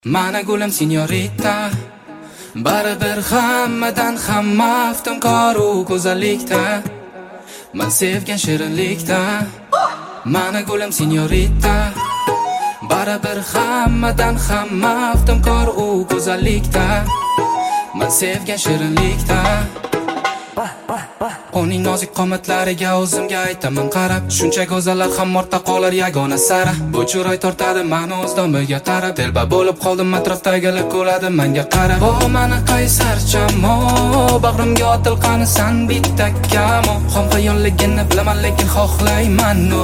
Mana gulim signorita, baribir hammadan ham maftunkor u go'zallikda, men sevgan shirinlikda. Mana gulim signorita, baribir hammadan ham maftunkor u go'zallikda, men sevgan shirinlikda. Uning nozik qomatlariga o'zimga aytaman qarab, shuncha go'zallar ham ortda qolar yagona sara. Bu chiroy tortadi meni o'z domiga tarab, telba bo'lib qoldim atrofdagilar kuladi menga qarab. O meni qaysarchamo, bag'rimga otilqanisan bitta kamo. Xom xayolligini bilaman lekin xohlayman o.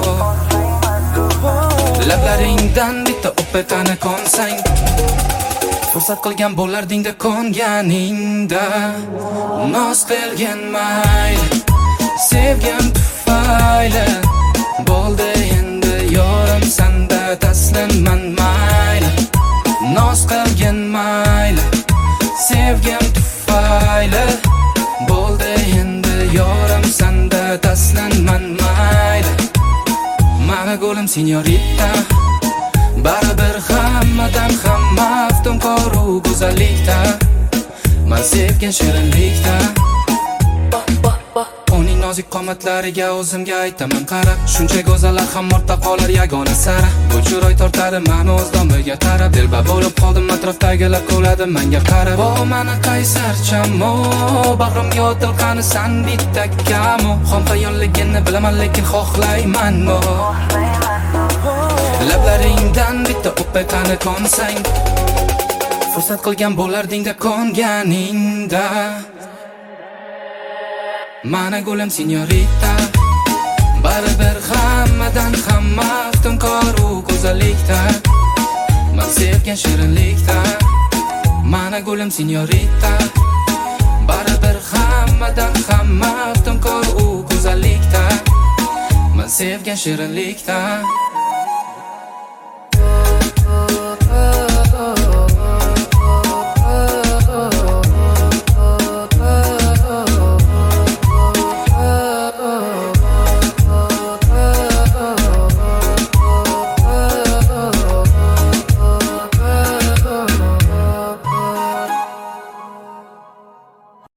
Lablaringdan bitta o'petani konsang, fursat qilgan bo'lardingda konganingda. Noz qilgan mayli, sevgim tufayli, bo'ldi endi yorim sanda taslimman mayli. Noz qilgan mayli, sevgim tufayli, bo'ldi endi yorim sanda taslimman mayli. Mana gulim signorita, baribir hammadan ham maftunkor u go'zallikda, men sevgan shirinlikda. Uning nozik qomatlariga o'zimga aytaman qarab, shuncha go'zallar ham ortda qolar yagona sara. Bu chiroy tortadi meni o'z domiga tarab, telba bo'lib qoldim atrofdagilar kuladi menga qarab. O meni qaysarchamo, bag'rimga otilqanisan bitta kamo. Xom xayolligini bilaman lekin xohlayman o. Lablaringdan bitta o'petani konsang, fursat qilgan bo'lardingda konganingda. Mana gulim signorita, baribir hammadan ham maftunkor u go'zallikda, men sevgan shirinlikda. Mana gulim signorita, baribir hammadan ham maftunkor u go'zallikda, men sevgan shirinlikda.